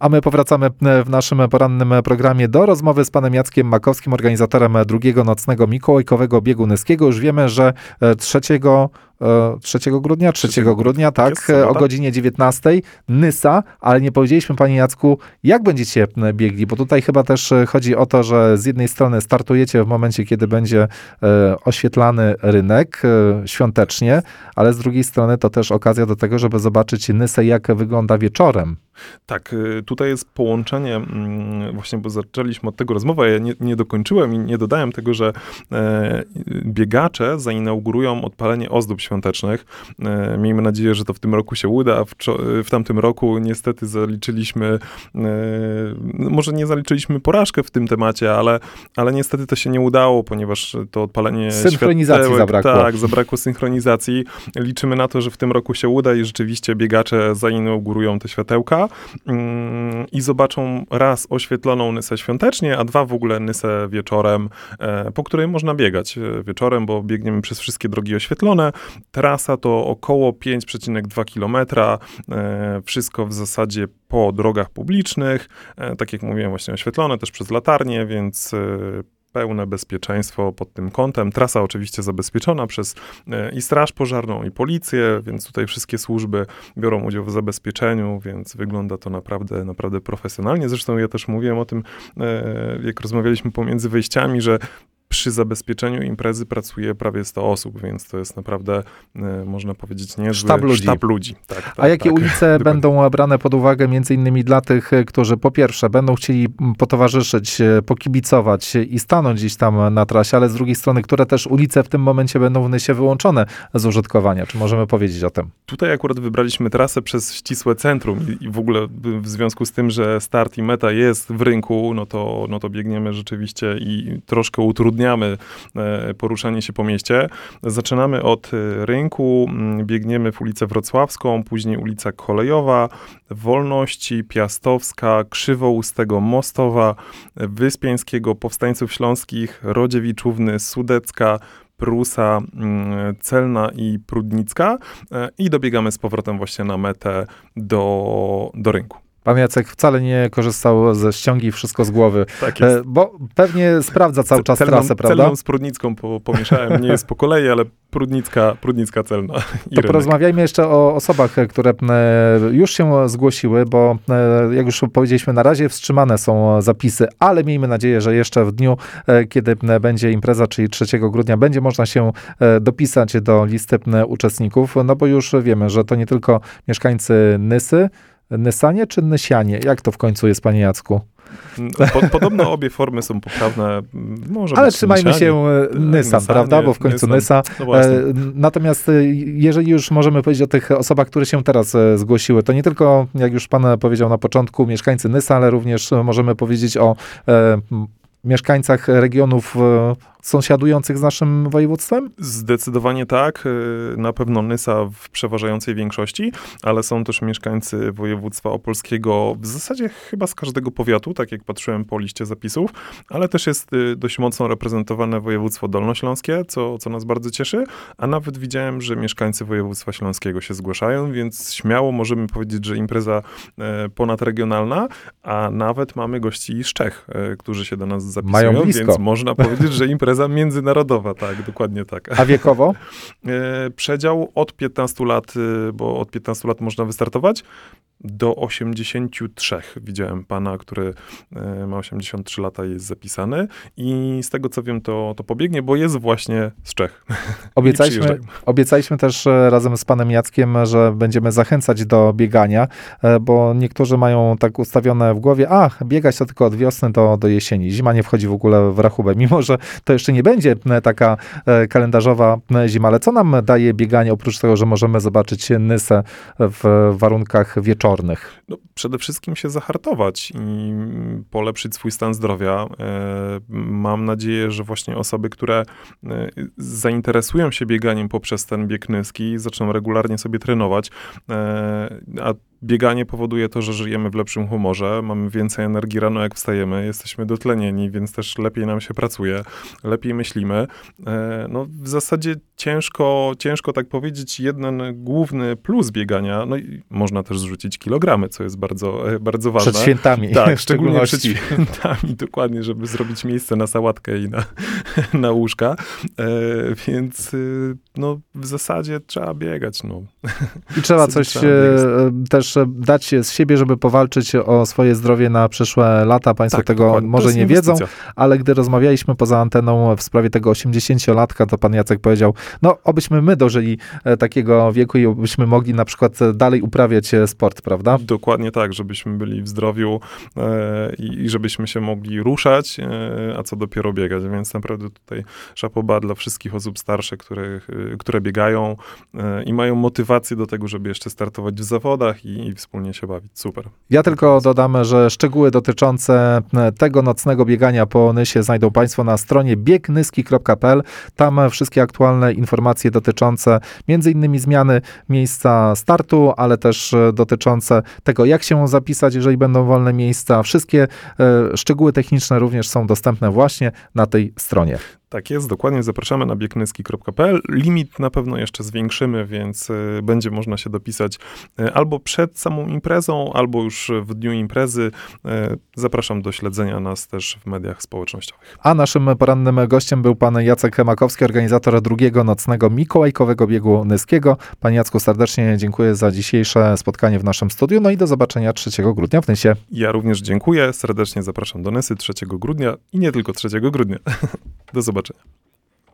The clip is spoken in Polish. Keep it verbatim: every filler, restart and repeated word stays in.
A my powracamy w naszym porannym programie do rozmowy z panem Jackiem Makowskim, organizatorem drugiego nocnego mikołajkowego biegu nyskiego. Już wiemy, że trzeciego trzeciego grudnia, trzeciego grudnia, tak, o godzinie dziewiętnastej, Nysa, ale nie powiedzieliśmy, panie Jacku, jak będziecie biegli, bo tutaj chyba też chodzi o to, że z jednej strony startujecie w momencie, kiedy będzie oświetlany rynek świątecznie, ale z drugiej strony to też okazja do tego, żeby zobaczyć Nysę, jak wygląda wieczorem. Tak, tutaj jest połączenie, właśnie bo zaczęliśmy od tego rozmowę, ja nie, nie dokończyłem i nie dodałem tego, że biegacze zainaugurują odpalenie ozdób świątecznych. Miejmy nadzieję, że to w tym roku się uda. W, w tamtym roku niestety zaliczyliśmy, może nie zaliczyliśmy porażkę w tym temacie, ale, ale niestety to się nie udało, ponieważ to odpalenie synchronizacji światełek, zabrakło. Tak, zabrakło synchronizacji. Liczymy na to, że w tym roku się uda i rzeczywiście biegacze zainaugurują te światełka i zobaczą raz oświetloną Nysę świątecznie, a dwa w ogóle Nysę wieczorem, po której można biegać wieczorem, bo biegniemy przez wszystkie drogi oświetlone. Trasa to około pięć przecinek dwa kilometra, wszystko w zasadzie po drogach publicznych, tak jak mówiłem, właśnie oświetlone też przez latarnie, więc pełne bezpieczeństwo pod tym kątem. Trasa oczywiście zabezpieczona przez i Straż Pożarną, i Policję, więc tutaj wszystkie służby biorą udział w zabezpieczeniu, więc wygląda to naprawdę, naprawdę profesjonalnie. Zresztą ja też mówiłem o tym, jak rozmawialiśmy pomiędzy wejściami, że przy zabezpieczeniu imprezy pracuje prawie sto osób, więc to jest naprawdę, e, można powiedzieć, niezły sztab ludzi. Sztab ludzi. Tak, tak, A jakie tak. ulice będą brane pod uwagę między innymi dla tych, którzy po pierwsze będą chcieli potowarzyszyć, pokibicować i stanąć gdzieś tam na trasie, ale z drugiej strony, które też ulice w tym momencie będą w Nysie wyłączone z użytkowania? Czy możemy powiedzieć o tym? Tutaj akurat wybraliśmy trasę przez ścisłe centrum i, i w ogóle w związku z tym, że start i meta jest w rynku, no to, no to biegniemy rzeczywiście i troszkę utrudniamy poruszanie się po mieście. Zaczynamy od rynku, biegniemy w ulicę Wrocławską, później ulica Kolejowa, Wolności, Piastowska, Krzywoustego, Mostowa, Wyspiańskiego, Powstańców Śląskich, Rodziewiczówny, Sudecka, Prusa, Celna i Prudnicka i dobiegamy z powrotem właśnie na metę do, do rynku. Pan Jacek wcale nie korzystał ze ściągi wszystko z głowy, tak jest. Bo pewnie sprawdza cały czas celną, trasę, prawda? Celną z Prudnicką po, pomieszałem, nie jest po kolei, ale Prudnicka, Prudnicka Celna. I to porozmawiajmy jeszcze o osobach, które już się zgłosiły, bo jak już powiedzieliśmy, na razie wstrzymane są zapisy, ale miejmy nadzieję, że jeszcze w dniu, kiedy będzie impreza, czyli trzeciego grudnia, będzie można się dopisać do listy uczestników, no bo już wiemy, że to nie tylko mieszkańcy Nysy, Nysanie czy Nysianie? Jak to w końcu jest, panie Jacku? Po, podobno obie formy są poprawne. Może Ale trzymajmy Nysianie. się Nysan, Nysanie, prawda? Bo w końcu Nysa. No Natomiast jeżeli już możemy powiedzieć o tych osobach, które się teraz zgłosiły, to nie tylko, jak już pan powiedział na początku, mieszkańcy Nysa, ale również możemy powiedzieć o e, mieszkańcach regionów sąsiadujących z naszym województwem? Zdecydowanie tak. Na pewno Nysa w przeważającej większości, ale są też mieszkańcy województwa opolskiego w zasadzie chyba z każdego powiatu, tak jak patrzyłem po liście zapisów, ale też jest dość mocno reprezentowane województwo dolnośląskie, co, co nas bardzo cieszy, a nawet widziałem, że mieszkańcy województwa śląskiego się zgłaszają, więc śmiało możemy powiedzieć, że impreza ponadregionalna, a nawet mamy gości z Czech, którzy się do nas zapisują, Mają blisko. Więc można powiedzieć, że impreza międzynarodowa, tak, dokładnie tak. A wiekowo? Przedział od piętnastu lat, bo od piętnastu lat można wystartować, do osiemdziesięciu trzech. Widziałem pana, który ma osiemdziesiąt trzy lata i jest zapisany i z tego co wiem, to, to pobiegnie, bo jest właśnie z Czech. Obiecaliśmy, obiecaliśmy też razem z panem Jackiem, że będziemy zachęcać do biegania, bo niektórzy mają tak ustawione w głowie, a biegać to tylko od wiosny do, do jesieni. Zima nie wchodzi w ogóle w rachubę, mimo że to jeszcze nie będzie taka kalendarzowa zima. Ale co nam daje bieganie, oprócz tego, że możemy zobaczyć Nysę w warunkach wieczornych? No, przede wszystkim się zahartować i polepszyć swój stan zdrowia. Mam nadzieję, że właśnie osoby, które zainteresują się bieganiem poprzez ten bieg nyski, zaczną regularnie sobie trenować, a bieganie powoduje to, że żyjemy w lepszym humorze, mamy więcej energii rano, jak wstajemy, jesteśmy dotlenieni, więc też lepiej nam się pracuje, lepiej myślimy. No w zasadzie ciężko, ciężko tak powiedzieć, jeden główny plus biegania, no i można też zrzucić kilogramy, co jest bardzo, bardzo ważne. Przed świętami. Tak, szczególnie przed świętami, dokładnie, żeby zrobić miejsce na sałatkę i na, na łóżka, e, więc no w zasadzie trzeba biegać. No. I trzeba coś trzeba też dać z siebie, żeby powalczyć o swoje zdrowie na przyszłe lata. Państwo tak, tego dokładnie. może nie wiedzą, ale gdy rozmawialiśmy poza anteną w sprawie tego osiemdziesięciolatka, to pan Jacek powiedział, no obyśmy my dożyli takiego wieku i obyśmy mogli na przykład dalej uprawiać sport, prawda? Dokładnie tak, żebyśmy byli w zdrowiu e, i żebyśmy się mogli ruszać, e, a co dopiero biegać, więc naprawdę tutaj szapoba dla wszystkich osób starszych, które, które biegają e, i mają motywację do tego, żeby jeszcze startować w zawodach i, i wspólnie się bawić. Super. Ja tylko dodam, że szczegóły dotyczące tego nocnego biegania po Nysie znajdą państwo na stronie bieg nyski kropka p l. Tam wszystkie aktualne informacje dotyczące między innymi zmiany miejsca startu, ale też dotyczące tego, jak się zapisać, jeżeli będą wolne miejsca. Wszystkie e, szczegóły techniczne również są dostępne właśnie na tej stronie. Tak jest, dokładnie. Zapraszamy na bieg nyski kropka p l. Limit na pewno jeszcze zwiększymy, więc y, będzie można się dopisać y, albo przed samą imprezą, albo już w dniu imprezy. Y, zapraszam do śledzenia nas też w mediach społecznościowych. A naszym porannym gościem był pan Jacek Makowski, organizator drugiego nocnego mikołajkowego biegu nyskiego. Panie Jacku, serdecznie dziękuję za dzisiejsze spotkanie w naszym studiu, no i do zobaczenia trzeciego grudnia w Nysie. Ja również dziękuję, serdecznie zapraszam do Nysy trzeciego grudnia i nie tylko trzeciego grudnia. Do zobaczenia.